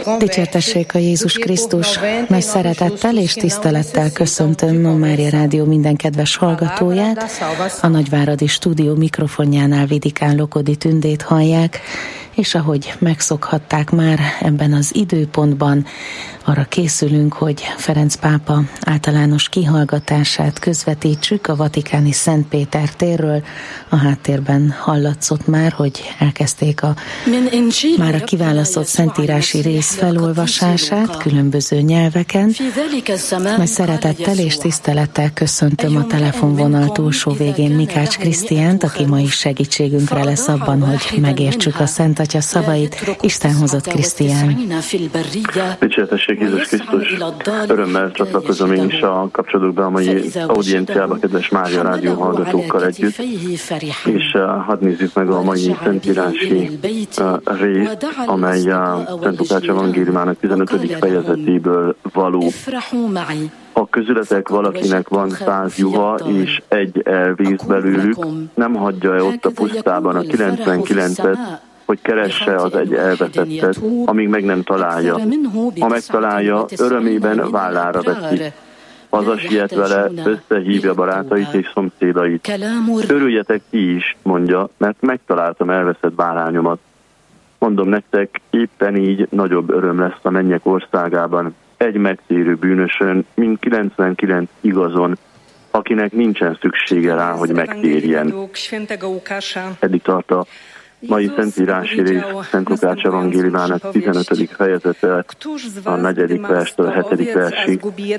Dicsértessék a Jézus Krisztus! Nagy szeretettel és tisztelettel köszöntöm a Mária Rádió minden kedves hallgatóját. A Nagyváradi stúdió mikrofonjánál Vidikán Lokodi Tündét hallják, és ahogy megszokhatták már ebben az időpontban, arra készülünk, hogy Ferenc pápa általános kihallgatását közvetítsük a vatikáni Szent Péter térről. A háttérben hallatszott már, hogy elkezdték már a kiválasztott szentírási rész felolvasását különböző nyelveken. Nagy szeretettel és tisztelettel köszöntöm a telefonvonal túlsó végén Mikács Krisztiánt, aki ma is segítségünkre lesz abban, hogy megértsük a Szent Atya szavait. Isten hozott, Krisztián! Dicsértessék Jézus Krisztus! Örömmel csatlakozom én is a kapcsolódok be a mai audienciába, kedves Mária Rádió hallgatókkal együtt, és hadd nézzük meg a mai szentírási részt, amely a Szent Lukács evangéliumának 15. fejezetéből való. Ha közületek valakinek van 100 juha, és egy elvész belőlük, nem hagyja-e ott a pusztában a 99-et, hogy keresse az egy elveszettet, amíg meg nem találja. Ha megtalálja, örömében vállára veszi. Hazasiet vele, összehívja barátait és szomszédait. Örüljetek ti is, mondja, mert megtaláltam elveszett bárányomat. Mondom nektek, éppen így nagyobb öröm lesz a mennyek országában egy megtérő bűnösön, mint 99 igazon, akinek nincsen szüksége rá, hogy megtérjen. Eddig tart a mai szentírási rész Szent Lukács evangéliumának 15. fejezete, a 4. verstől a 7. versig.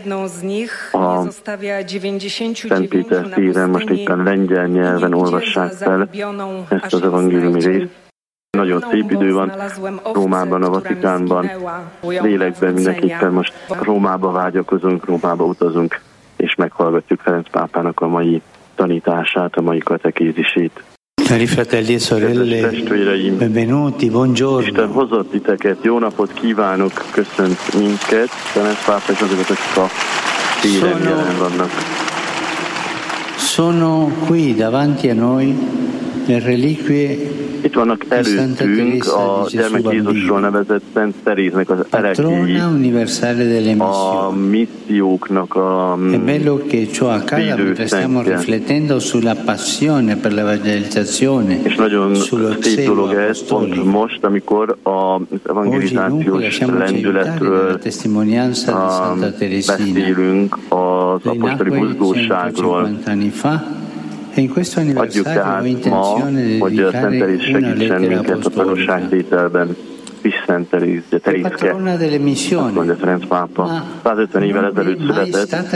A Szent Péter téren most éppen lengyel nyelven olvassák fel ezt az evangéliumi részt. Nagyon szép idő van Rómában, a Vatikánban. Lélekben mindenképpen most Rómába vágyakozunk, Rómába utazunk, és meghallgatjuk Ferenc pápának a mai tanítását, a mai katekézisét. Cari fratelli e sorelle, benvenuti, buongiorno. Isten hozott titeket, jó napot kívánok, köszönt minket, Ferenc pápa és azokat, akik a téren jelen vannak. Sono qui davanti a noi le reliquie. Itt vannak előttünk a gyermek Jézusról nevezett Szent Teréznek az ereklyéi, a misszióknak a védőszentje. És nagyon szép dolog ez, pont most, amikor az evangelizációs lendületről beszélünk, az apostoli mozgóságról. Adjuk tehát ma, hogy a Szent Teréz segítsen minket a tanúságtételben. Viszont Terézke, azt mondja Ferenc pápa, 150 évvel ezelőtt született,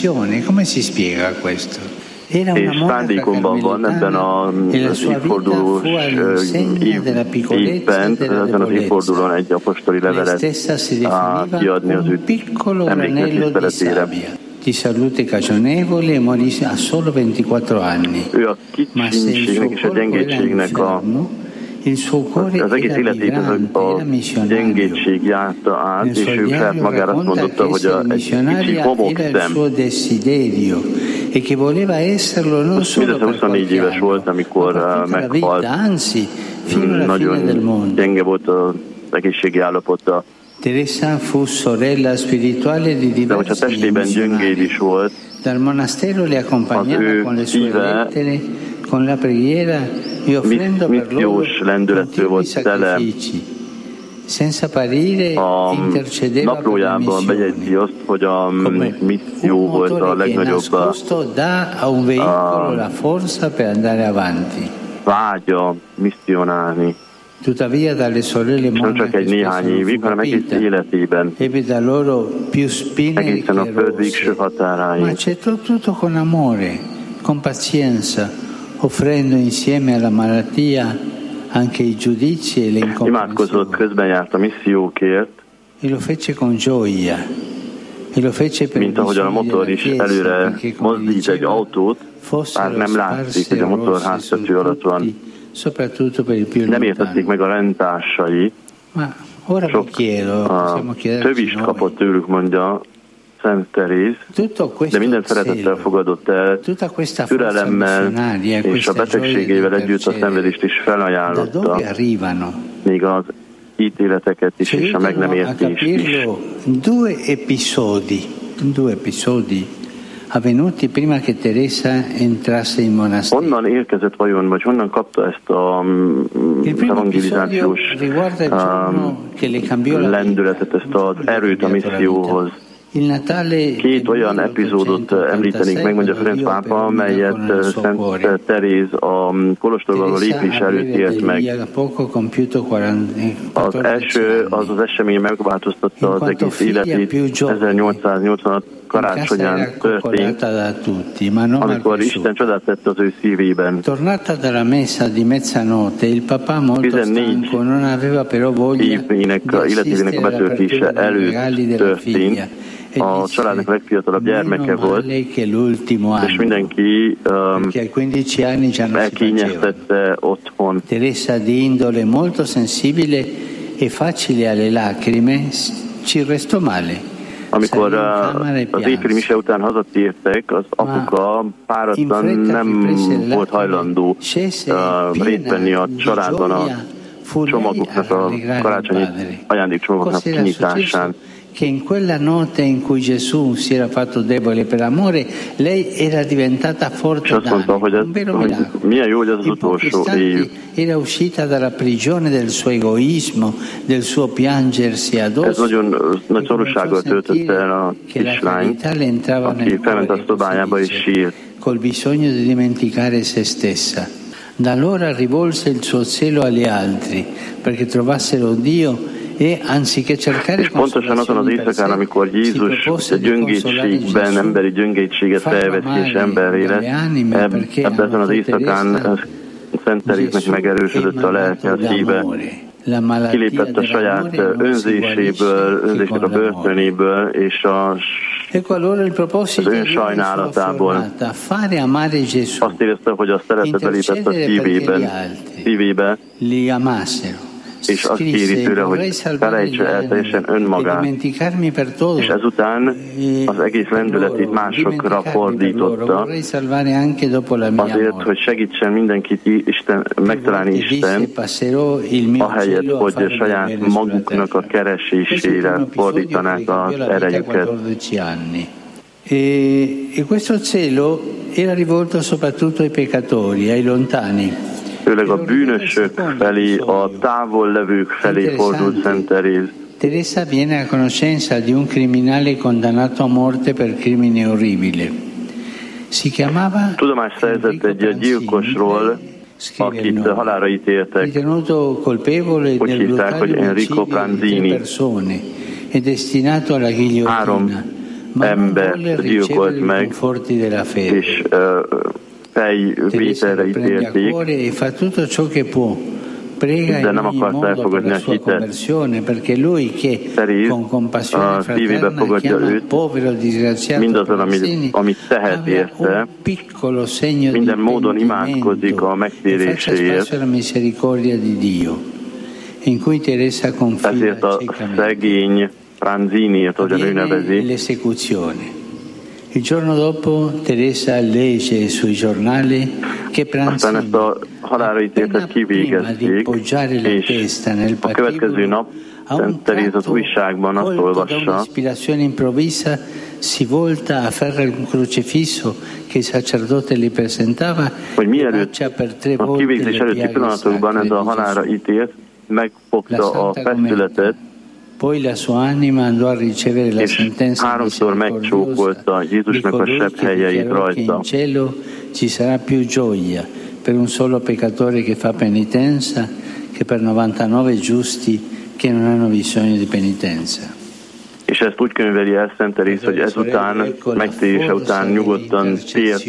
és szándékomban van ebben az évfordulós évben, ezen az évfordulón egy apostoli levelet kiadni az ő emléknek tiszteletére. Di salute cagionevole e morì a solo 24 anni. Ő a kicsinségnek és a gyengétségnek az egész életét a gyengétség járta át, és ő saját magára azt mondotta, hogy egy kicsi homokszem. Mindössze 24 éves volt, amikor meghalt. Nagyon gyenge volt az egészségi állapota. Teresa fu sorella spirituale di diversi gyöngéd is volt, dal monastero le accompagnava con le sue lettere, con la preghiera e offrendo per loro lendülettől sacrifici. Senza apparire intercedeva per la bejegyzi azt, hogy a misszió volt a legnagyobb dà a un veicolo la forza per andare avanti. Vágya misszionálni. Tuttavia dalle sorelle nem csak egy néhány évig, hanem egész életében, egészen a föld végső határáig. Ma accettò tutto con amore, con pazienza, offrendo insieme alla malattia anche i giudizi e le incomprensioni. Imádkozott, közben járt a missziókért, e lo fece con gioia. Mint ahogyan a motor is előre mozdít egy autót, bár nem látszik, hogy a motor háztető alatt van. Nem értették meg a rendtársai. Sok tövis kapott tőlük, mondja Szent Teréz, de minden szeretettel fogadott el, türelemmel és a betegségével együtt a szenvedést is felajánlotta, még az ítéleteket is, és a meg nem értést is. Due episodi avvenuti prima che Teresa entrasse in monastero. Honnan érkezett vajon, vagy honnan kapta ezt a evangelizációs lendületet, ezt az erőt a misszióhoz? Két olyan epizódot említenék meg, mondja Ferenc pápa, amelyet Szent Teréz a kolostorba lépés előtt élt meg. Az első, az esemény megváltoztatta az egész életét, 1886 karácsonyán történt, amikor Isten csodát tett az ő szívében. 14 évnek életének a betöltése előtt történt. A családnak legfiatalabb gyermeke volt, és mindenki elkényeztette otthon. Teresa di indole molto sensibile e facile alle lacrime ci restò male. Amikor az éjféli mise után hazatértek, az apuka páratlan nem volt hajlandó részt venni a családban a csomagoknak, a karácsonyi ajándékcsomagoknak kinyitásán. Che in quella notte in cui Gesù si era fatto debole per amore, lei era diventata forte d'animo, un vero miracolo. Infatti, era uscita dalla prigione del suo egoismo, del suo piangersi addosso. Ez nagyon nagy szorossággal töltötte el a kislányt, aki felment a szobájába és sírt. Col bisogno di dimenticare se stessa. Da allora rivolse il suo zelo agli altri, perché trovassero Dio. És pontosan azon az éjszakán, amikor Jézus a gyöngétségben emberi gyöngétséget felveszi és emberré lett, ebben az éjszakán Szent Teréznek megerősödött a lelke, a szíve. Kilépett a saját önzéséből, a börtönéből és az önsajnálatából. Azt érezte, hogy a szeretet belépett a szívébe, és azt kéri tőle, hogy felejtse el teljesen önmagát, és ezután az egész lendületét másokra fordította, azért, hogy segítsen mindenkit megtalálni Isten, ahelyett, hogy saját maguknak a keresésére fordítanák az erejüket. E questo zelo era rivolto soprattutto ai peccatori, ai lontani. Főleg a bűnösök felé, a távol levők felé fordult Szent Teréz. Teresa viene a conoscenza di un criminale condannato a morte per crimine orribile. Si chiamava Tudomást szerzett egy gyilkosról, akit halálra ítéltek. Ritenuto colpevole Úgy del hívták, hogy brutale Enrico omicidio di persone e destinato alla guillottina. 3 embert gyilkolt meg, és fejvételre ítélték, de nem akart elfogadni a hitet. Teréz a szívébe fogadja őt, mindazon, amit tehet érte, minden módon imádkozik a megtéréséért. Ezért a szegény Pranziniért, ahogyan ő nevezi. Il giorno dopo Teresa legge sui giornali che Aztán ezt a halálra ítéltet kivégezték, és a következő nap Szent Teréz az újságban azt olvassa, si volta a afferra il crocifisso che il sacerdote gli presentava, hogy mielőtt a kivégzés előtti pillanatokban ez a halálra ítélt megfogta a feszületet, és 3-szor megcsókolta Jézusnak a sebhelyeit rajta. Ci sarà più gioia per un solo peccatore che fa penitenza che per 99 giusti che non hanno bisogno di penitenza. És ezt úgy könyveli el Szent Teréz, hogy ezután, megtérése után nyugodtan tért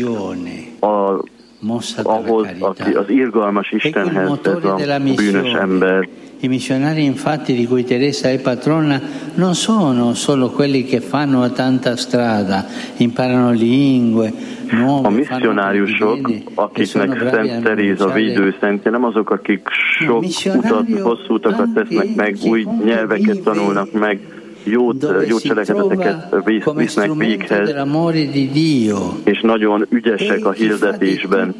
ahhoz, aki az irgalmas Istenhez, ez a bűnös ember. I missionari infatti di cui Teresa è patrona non sono solo quelli che fanno tanta strada, imparano lingue, a misszionáriusok, akiknek Szent Teréz a védőszentje, nem azok, akik sok utat, hosszú utakat tesznek meg, új nyelveket tanulnak meg, jó cselekedeteket visznek véghez, és nagyon ügyesek a hirdetésben.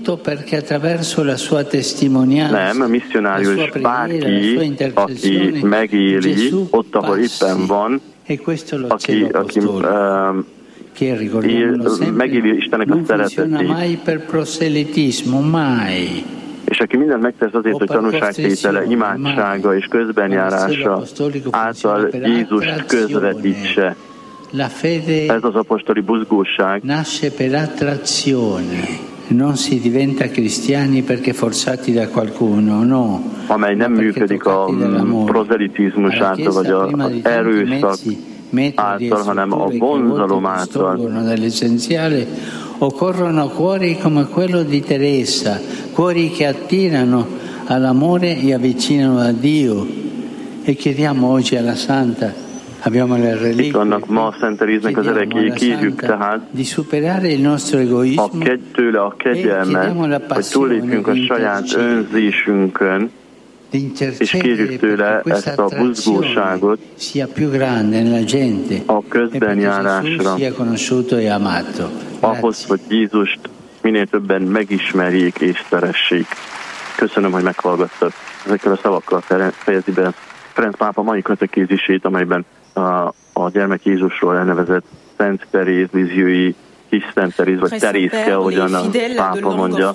Nem, misszionárius bárki, aki megéli ott, ahol éppen van, aki megéli Istennek a szeretetét, és aki mindent megtesz azért, hogy tanúságtétele, imádsága és közbenjárása által Jézust közvetítse. Ez az apostoli buzgóság. Non si diventa cristiani perché forzati da qualcuno, no. Amely nem működik a prozelitizmus által, vagy az erőszak által, hanem a vonzalom által. Occorrono cuori come quello di Teresa, cuori che attirano all'amore e avvicinano a Dio. E chiediamo oggi alla Santa, abbiamo le reliquie, itt vannak ma a Szent Teréznek az erekjéi, kérjük tehát tőle a kegyelmet, hogy túllépjünk a saját önzésünkön, és kérjük tőle ezt a buzgóságot a közbenjárásra, ahhoz, hogy Jézust minél többen megismerjék és szeressék. Köszönöm, hogy meghallgattak. Ezekkel a szavakkal fejezi be Ferenc pápa mai katekézisét, amelyben a gyermek Jézusról elnevezett Szent Teréz, Lisieux-i kis Szent Teréz, vagy Terézke, ahogyan a pápa mondja,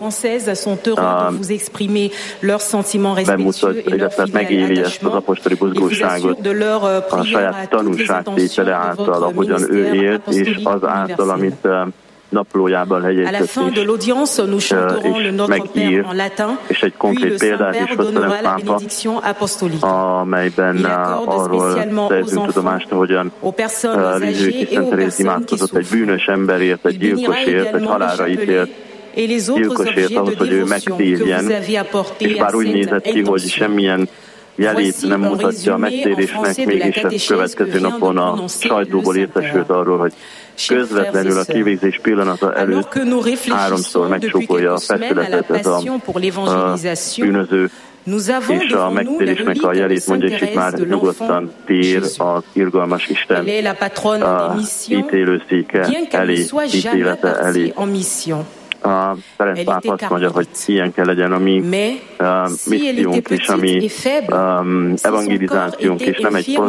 bemutat, illetve megéli ezt az apostoli buzgóságot a saját tanúságtétele által, ahogyan ő élt, és az által, amit naplójában lejegyzett és megír, és egy konkrét példát is hoz Ferenc pápa, amelyben arról szerzünk tudomást, hogyan Lisieux kis Szent Teréz imádkozott egy bűnös emberért, egy gyilkosért, egy halálra ítélt gyilkosért, ahhoz, hogy ő megtérjen, és bár úgy nézett ki, hogy semmilyen jelét nem mutatja a megtérésnek, mégis ezt következő napon a sajtóból értesült arról, hogy közvetlenül a kivégzés pillanata előtt háromszor megcsókolja a feszületet ez a bűnöző, és a megtérésnek a jelét mondja, és itt már nyugodtan tér az irgalmas Isten ítélőszéke elé, ítélete elé. A Ferenc pápa azt mondja, hogy ilyen kell legyen a mi missziónk és a mi evangelizációnk, és nem egy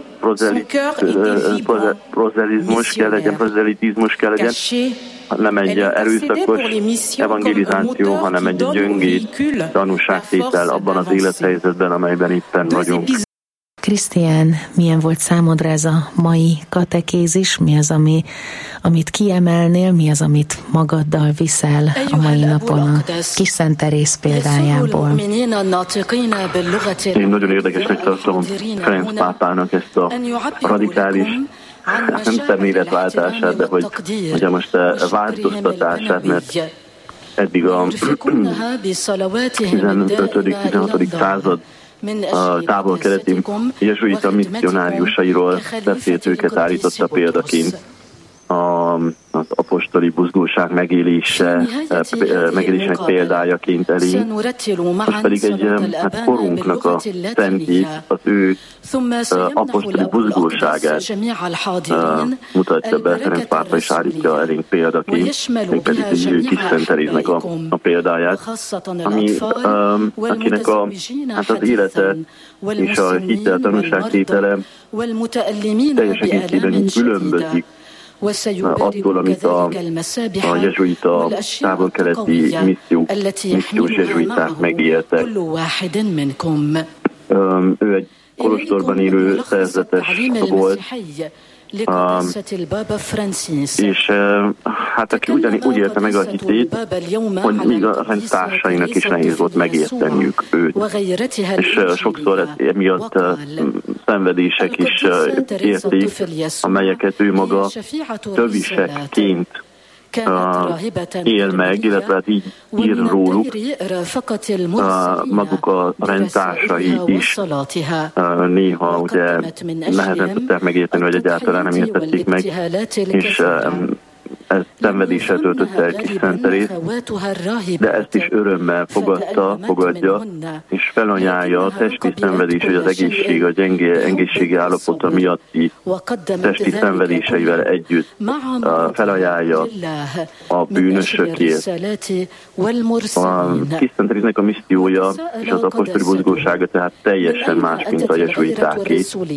prozelitizmus kell legyen, nem egy erőszakos evangelizáció, hanem egy gyöngéd tanúságtétel abban az élethelyzetben, amelyben éppen vagyunk. Krisztián, milyen volt számodra ez a mai katekézis? Mi az, amit kiemelnél? Mi az, amit magaddal viszel a mai napon a kis Szent Teréz példájából? Én nagyon érdekesnek tartom Ferenc pápának ezt a radikális nem szemléletváltását, de hogy most változtatását, mert eddig a 15.-16. század a távol-keleti jezsuita misszionáriusairól beszélt, őket állította példaként az apostoli buzgóság megélésének példájaként elé. Most pedig egy korunknak a szentjét, az ő apostoli buzgóságát mutatja be Ferenc pápa, és állítja elénk példaként, mégpedig egy kis Szent Teréznek a példáját, akinek az élete és a hitel tanúságtétele teljes egészében különbözik attól, amit a jezsuita távol-keleti missziós jezsuiták megéltek. Ő egy kolostorban élő szerzetes volt, és hát aki úgy élte meg a hitét, hogy még a társainak is nehéz volt megérteniük őt. És sokszor emiatt szenvedések is érték, amelyeket ő maga tövisekként él meg, illetve hát így ír róluk, maguk a rendtársai is néha ugye nehezen tudták megérteni, hogy egyáltalán nem értették meg, és ez szenvedéssel töltötte el kis Szent Terét, de ezt is örömmel fogadja, és felajánlja a testi szenvedés, hogy az egészség, a gyenge egészségi állapota miatti testi szenvedéseivel együtt felajánlja a bűnösökért. A kis Szent Teréznek a missziója és az apostoli buzgósága tehát teljesen más, mint a jezsuitáké.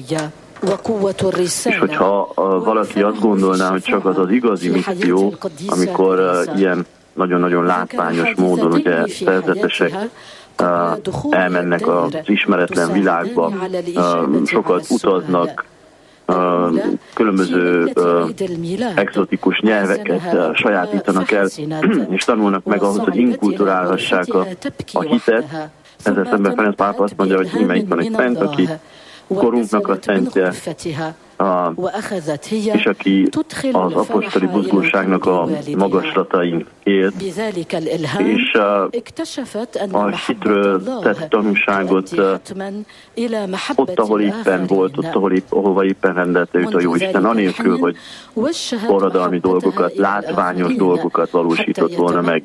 És hogyha valaki azt gondolná, hogy csak az az igazi misszió, amikor ilyen nagyon-nagyon látványos módon ugye szerzetesek elmennek az ismeretlen világba, sokat utaznak, különböző egzotikus nyelveket sajátítanak el, és tanulnak meg ahhoz, hogy inkulturálhassák a hitet. Ezzel szemben Ferenc pápa azt mondja, hogy íme itt van egy szent, aki korunknak a szentje, és aki az apostoli buzgóságnak a magaslatain élt, és a hitről tett tanúságot ott, ahol éppen volt, ahova éppen rendelte őt a Jóisten, anélkül, hogy forradalmi dolgokat, látványos dolgokat valósított volna meg.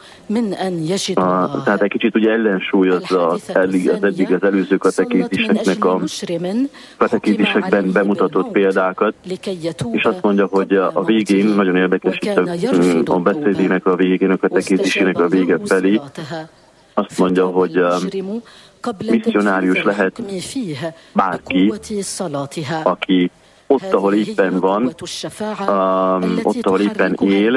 Tehát egy kicsit ugye ellensúlyozza eddig az előző katekéziseknek a katekézisekben bemutatott példákat, és azt mondja, hogy a végén, nagyon érdekes itt a beszédének a végén, a katekézisének a vége felé, azt mondja, hogy misszionárius lehet bárki, aki ott, ahol éppen van, ott, ahol éppen él,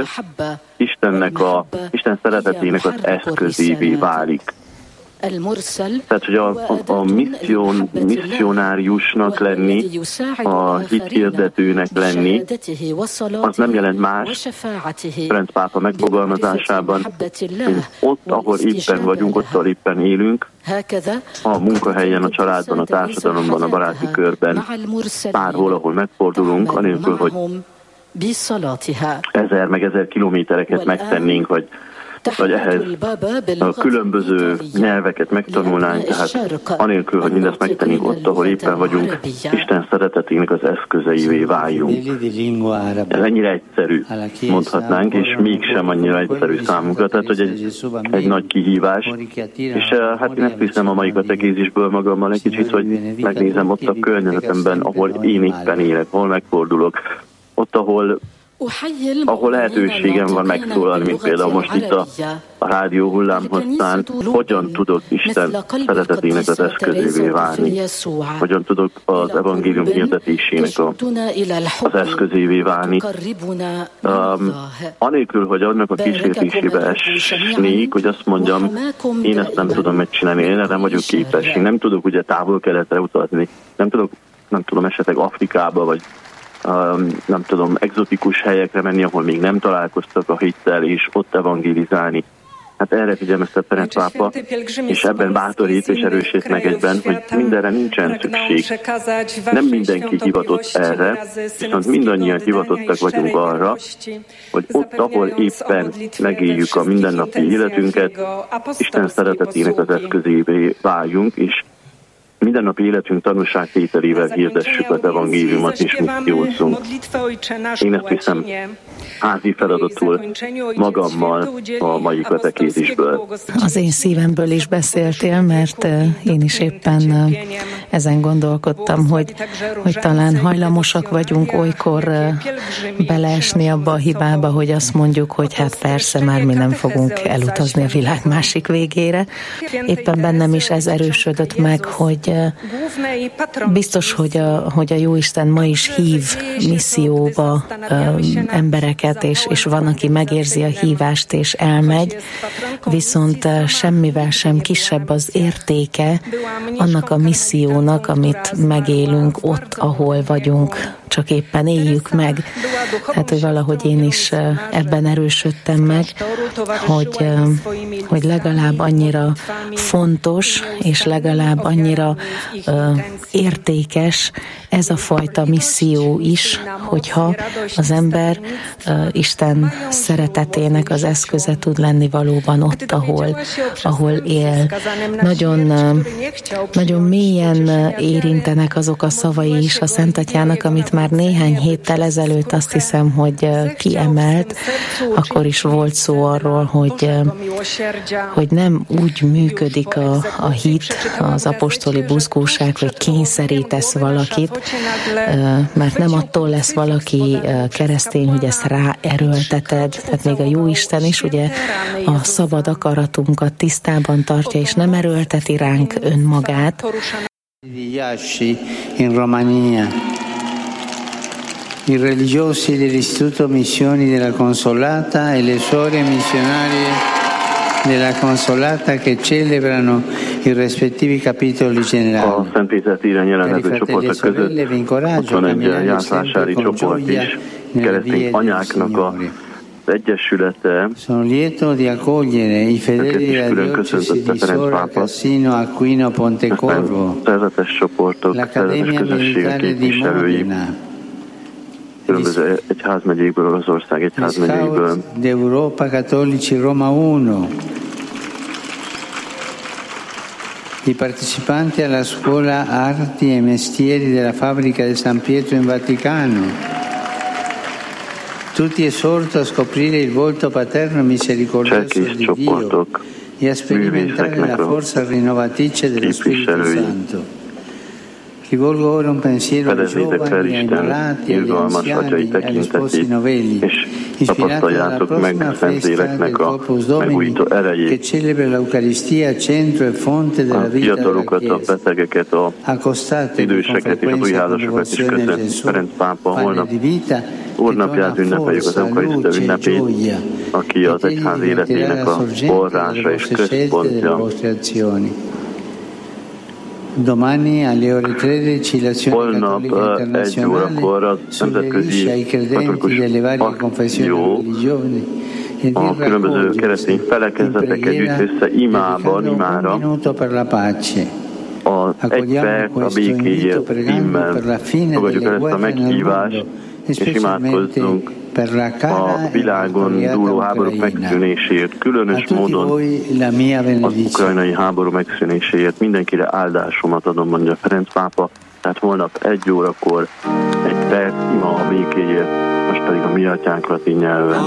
Isten szeretetének az eszközévé válik. Tehát, hogy a misszionáriusnak lenni, a hithirdetőnek lenni, az nem jelent más, Ferenc pápa megfogalmazásában, hogy ott, ahol éppen vagyunk, ott, ahol éppen élünk, a munkahelyen, a családban, a társadalomban, a baráti körben, bárhol, ahol megfordulunk, anélkül, hogy 1000 kilométereket megtennénk, vagy ehhez a különböző nyelveket megtanulnánk, tehát anélkül, hogy mindezt megtennénk ott, ahol éppen vagyunk, Isten szeretetének az eszközeivé váljunk. Ez ennyire egyszerű, mondhatnánk, és mégsem annyira egyszerű számunkra, tehát hogy egy nagy kihívás. És hát én ezt hiszem a mai katekézisből magammal egy kicsit, hogy megnézem ott a környezetemben, ahol én éppen élek, hol megfordulok, ott, ahol lehetőségem van megszólalni, mint például most itt a rádió hullámhosszán, hogyan tudok Isten szeretetének az eszközévé válni, hogyan tudok az evangélium hirdetésének az eszközévé válni. Anélkül, hogy annak a kísértésébe esnék, hogy azt mondjam, én ezt nem tudom megcsinálni, én nem vagyok képes, én nem tudok ugye távol-keletre utazni, nem tudom esetleg Afrikába, vagy nem tudom, egzotikus helyekre menni, ahol még nem találkoztak a hittel, és ott evangélizálni. Hát erre figyelmeztet Ferenc pápa, és ebben bátorít és erősít meg egyben, hogy mindenre nincsen szükség. Nem mindenki hivatott erre, viszont mindannyian hivatottak vagyunk arra, hogy ott, ahol éppen megéljük a mindennapi életünket, Isten szeretetének az eszközévé váljunk, és mindennapi életünk tanúságtételével hirdessük az evangéliumot és missziózzunk. Én ezt hiszem házi feladatul magammal a mai katekézisből. Az én szívemből is beszéltél, mert én is éppen ezen gondolkodtam, hogy talán hajlamosak vagyunk olykor beleesni abba a hibába, hogy azt mondjuk, hogy hát persze, már mi nem fogunk elutazni a világ másik végére. Éppen bennem is ez erősödött meg, hogy biztos, hogy a Jóisten ma is hív misszióba embereket, és van, aki megérzi a hívást és elmegy, viszont semmivel sem kisebb az értéke annak a missziónak, amit megélünk ott, ahol vagyunk, csak éppen éljük meg. Hát, hogy valahogy én is ebben erősödtem meg, hogy legalább annyira fontos, és legalább annyira értékes ez a fajta misszió is, hogyha az ember Isten szeretetének az eszköze tud lenni valóban ott, ahol él. Nagyon mélyen érintenek azok a szavai is a Szent Atyának, amit már már néhány héttel ezelőtt azt hiszem, hogy kiemelt, akkor is volt szó arról, hogy nem úgy működik a hit, az apostoli buzgóság, hogy kényszerítesz valakit, mert nem attól lesz valaki keresztény, hogy ezt ráerőlteted. Tehát még a Jóisten is ugye a szabad akaratunkat tisztában tartja, és nem erőlteti ránk önmagát. In Romania, i religiosi dell'Istituto Missioni della Consolata e le suore missionarie della Consolata che celebrano i rispettivi capitoli generali. A Szent Péter téren jelenlevő csoportok között ott van egy jászvásári csoport is, keresztény anyáknak a egyesülete, őket is külön köszöntötte Ferenc pápa, szerzetes csoportok, szerzetes közösségek képviselői, különböző egyházmegyékből, Oroszország egyházmegyékből. D'Europa Cattolici Roma 1. I partecipanti alla scuola Arti e Mestieri della Fabbrica di San Pietro in Vaticano. Tutti esorto a scoprire il volto paterno misericordioso di Dio e a sperimentare la forza rinnovatrice dello Spirito Santo. Rivolgo ora un pensiero ai giovani, ai malati, agli anziani, agli sposi novelli, ispirati dalla prossima festa del Corpus Domini, che celebra l'Eucaristia, centro e fonte della vita della Chiesa. Accostate con frequenza con devozione a Gesù, pane di vita, Úrnapját ünnepeljük, az Eucharistia ünnepét, aki az egyház életének a forrása és központja. Holnap 1 órakor a Nemzetközi Katolikus Akció a különböző keresztény felekezetek együtt össze imára az Egy perc a békéért címmel fogadjuk el ezt a meghívást, és imádkozzunk a világon dúló háborúk megszűnéséért, különös módon az ukrajnai háború megszűnéséért. Mindenkire áldásomat adom, mondja Ferenc pápa, tehát holnap 1 órakor egy perc ima a békéért, most pedig a mi atyánk latin nyelven.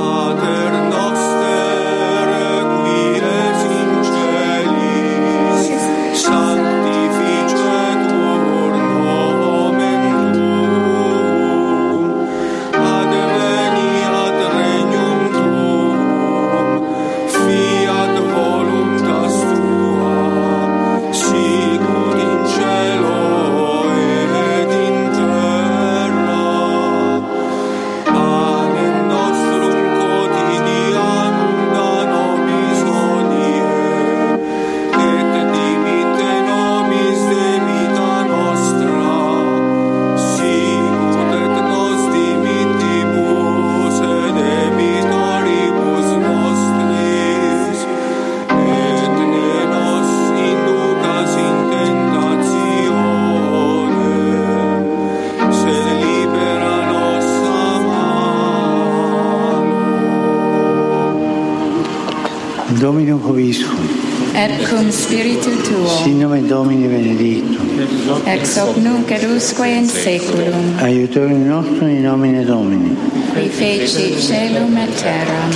Dominum Hoviscum. Et cum spiritu tuo. Sin nomen Domini benedictum. Ex hoc nunc et usque in saeculum. Aiutorium nostrum in nomine Domini. Qui feci caelum et terram.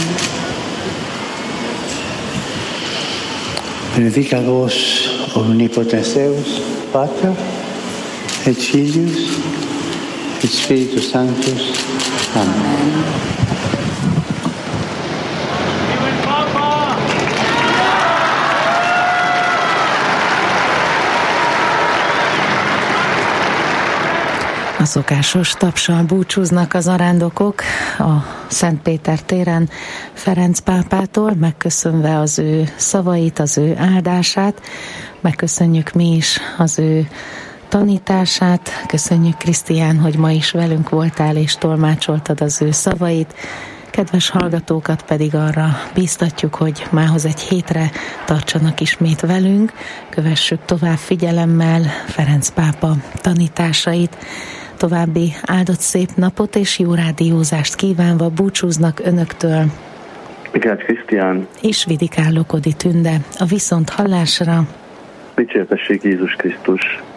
Benedicat vos omnipotens Deus, Pater, et Filius, et Spiritus Sanctus. Amen. A szokásos tapssal búcsúznak az arándokok a Szent Péter téren Ferenc pápától, megköszönve az ő szavait, az ő áldását. Megköszönjük mi is az ő tanítását. Köszönjük, Krisztián, hogy ma is velünk voltál és tolmácsoltad az ő szavait. Kedves hallgatókat pedig arra bíztatjuk, hogy mához egy hétre tartsanak ismét velünk, kövessük tovább figyelemmel Ferenc pápa tanításait. További áldott szép napot és jó rádiózást kívánva búcsúznak önöktől Mikács Krisztián és Vidikán Lokodi Tünde. A viszont hallásra. Dicsértessék Jézus Krisztus!